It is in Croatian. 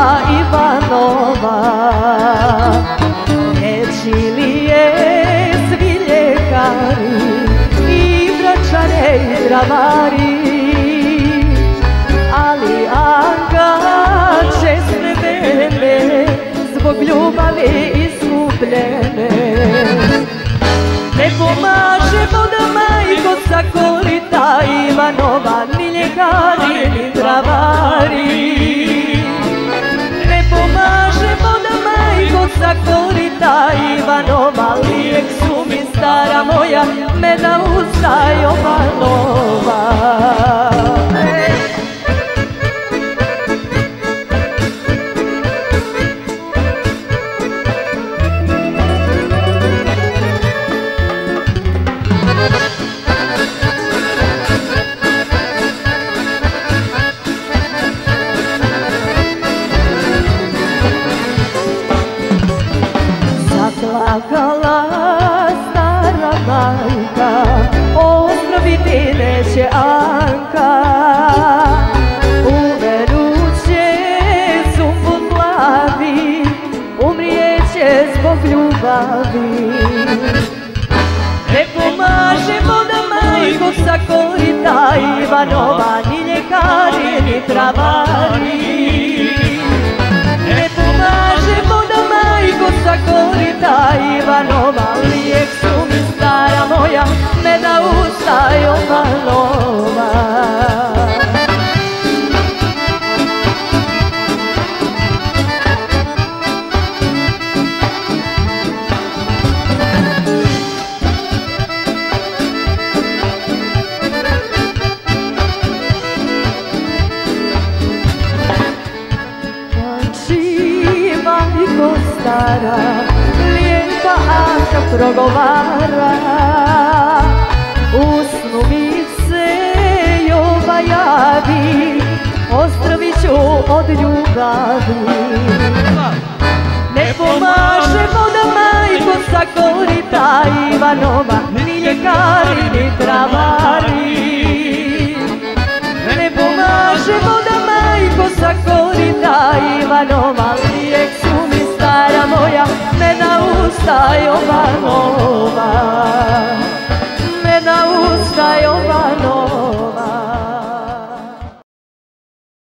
Zakolita Ivanova. Liječili je svi ljekari i vračare i travari, ali Anka česte vene zbog ljubavi izgubljene. Ne pomaže voda, majko, Zakolita Ivanova, ni ljekari ni travari. Ne pomaže voda, majko, Zakolita Ivanova, lijek su mi stara moja, meda usta Jovanova. Zaplakala stara majka, ozdraviti neće Anka. Umeruće sumput glavi, umrijeće zbog ljubavi. Ne pomaže voda, majko, Zakolita Ivanova, ni ljekari ni travari. Ne pomaže voda, majko, Zakolita Ivanova, lijek su mi stara moja, meda usta Jovanova. Majko stara, lijepa Anka progovara, u snu mi se Jova javi, ozdravit ću od ljubavi. Ne pomaže voda, majko, Zakolita Ivanova, ni ljekari ni travari. Ne pomaže voda, majko, Zakolita Ivanova, lijek su mi stara moja, meda usta Jovanova.